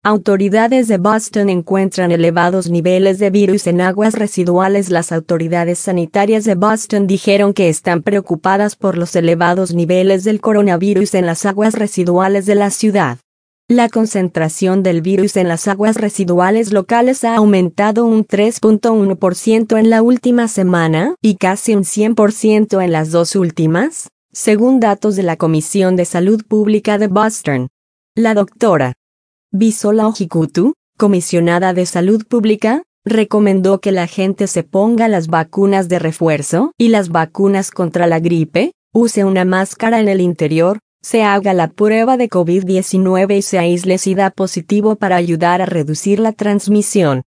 Autoridades de Boston encuentran elevados niveles de virus en aguas residuales. Las autoridades sanitarias de Boston dijeron que están preocupadas por los elevados niveles del coronavirus en las aguas residuales de la ciudad. La concentración del virus en las aguas residuales locales ha aumentado un 3.1% en la última semana y casi un 100% en las dos últimas, según datos de la Comisión de Salud Pública de Boston. La doctora Bisola Ojikutu, comisionada de Salud Pública, recomendó que la gente se ponga las vacunas de refuerzo y las vacunas contra la gripe, use una máscara en el interior, se haga la prueba de COVID-19 y se aísle si da positivo para ayudar a reducir la transmisión.